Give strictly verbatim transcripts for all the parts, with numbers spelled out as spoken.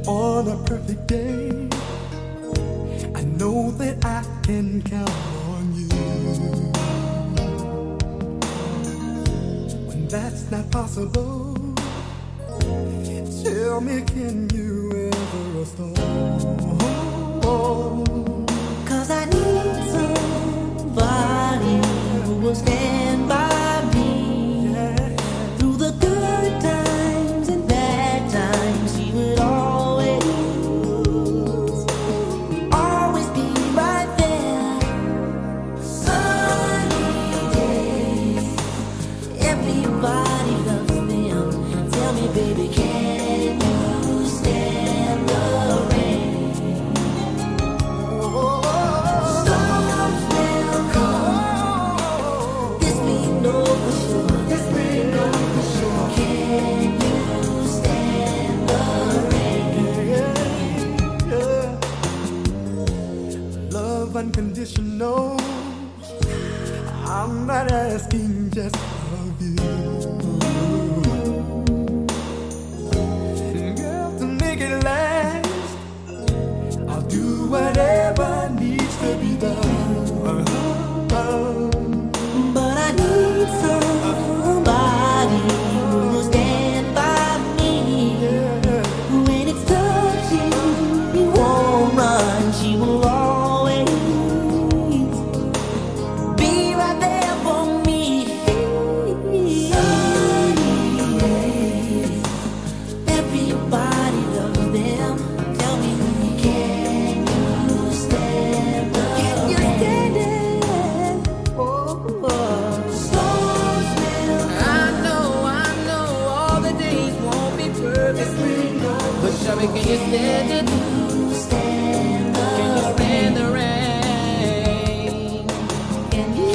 On a perfect day, I know that I can count on you. When that's not possible, tell me, can you ever restore? Cause I need somebody who will stand by me, yeah. Through the good times and bad times. She would always, always be right there. Sunny days, everybody loves them. Tell me, baby, can you stand the rain? Storms will come, this we know for sure. This we know for sure. Can you stand the Yeah, yeah. Love unconditional. I'm not asking just of you. Girl, to make it last, I'll do whatever needs to be done. But I need somebody who will stand by me. When it's touchy, you won't run. She will always be right there for me. Sunny days, everybody loves them. Tell me, can you stand the Can you stand it? Storms will I know, I know, all the days won't be perfect, but Shabby, can you stand it? stand the Can you stand the rain? Can you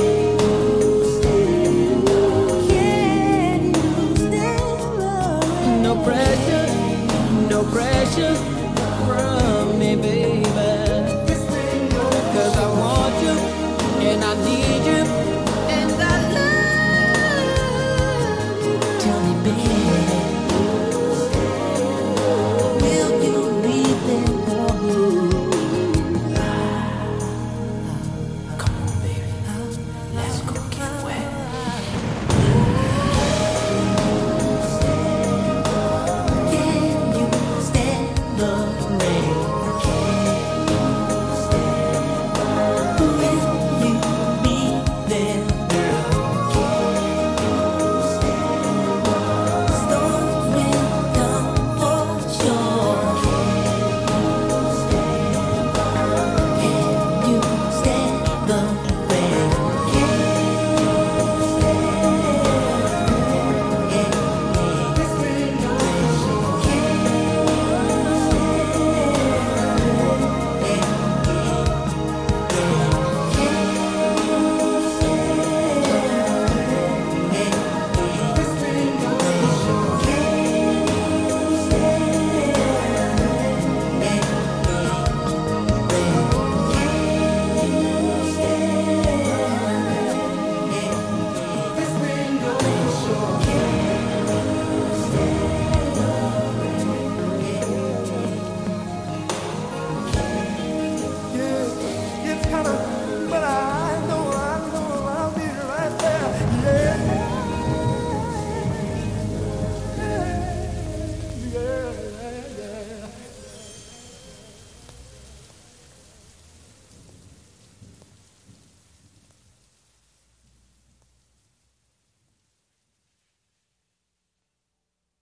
stand the Can you stand the No pressure, no pressure from me, baby.